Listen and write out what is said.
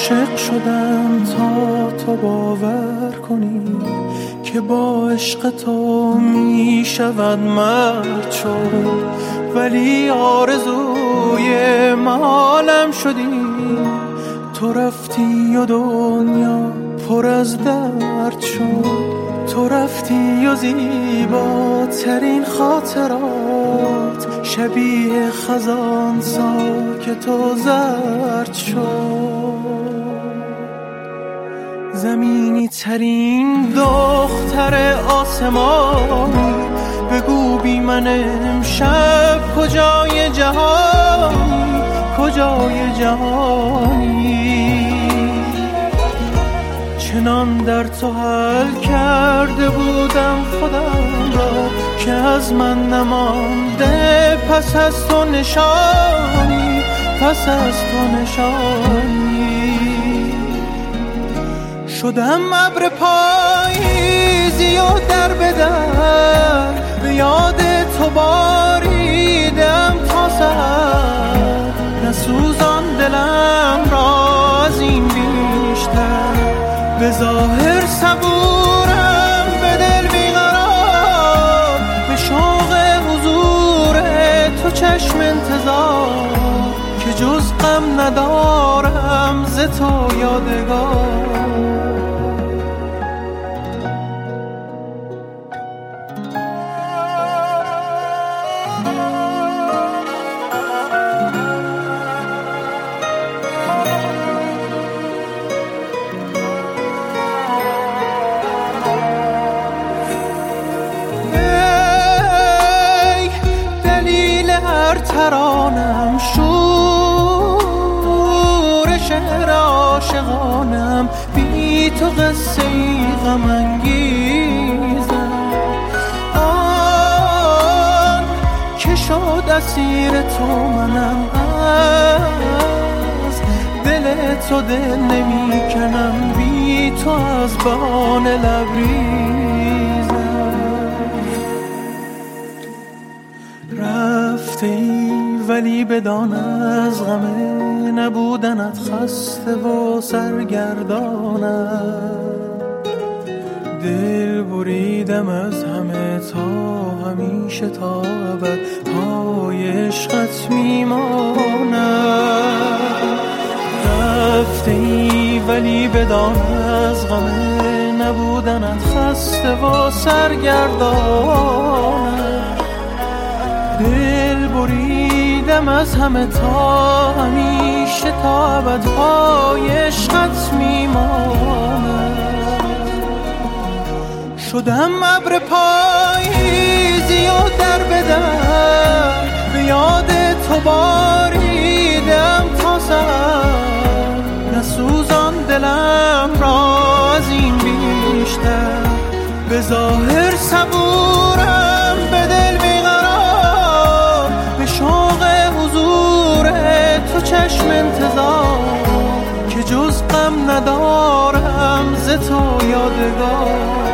عاشق شدم تا تو باور کنی که با عشق تو می شود مرد شد، ولی آرزوی محالم شدی. تو رفتی و دنیا پر از درد شد، تو رفتی و زیباترین خاطرات شبیه خزان ساکت و زرد شد. زمینی ترین دختر آسمانی، بگو بی من امشب کجای جهانی، کجای جهانی. چنان در تو حل کرده بودم خودم را که از من نمانده پس از تو نشانی، پس از تو نشانی. شدم ابر پاییزی و در به در، به یاد تو باریدم تا سحر. نسوزان دلم را از این بیشتر، به ظاهر صبورم به دل بیقرار، به شوق حضور تو چشم انتظار، که جز غم ندارم ز تو یادگار. ترانم شور شعر عاشقانم، بی تو قصه ای غم انگیزم. آن که شد اسیر تو منم، از دل تو دل نمی کنم، بی تو از بهانه لبریزم. رفتی ولی بدان از غم نبودنت خسته و سرگردانم. دل بریدم از همه تا همیشه تا ابد پای عشقت میمانم. رفتی ولی بدان از غم نبودنت خسته و سرگردانم. دل بریدم از همه تا همیشه تا ابد پای عشقت میمانم. شدم ابر پاییزی و در به در، به یاد تو باریدم تا سحر. نسوزان دلم را از این بیشتر، به ظاهر صبورم به دل بیقرار، به شوق حضور تو چشم انتظار، که جز غم ندارم ز تو یادگار.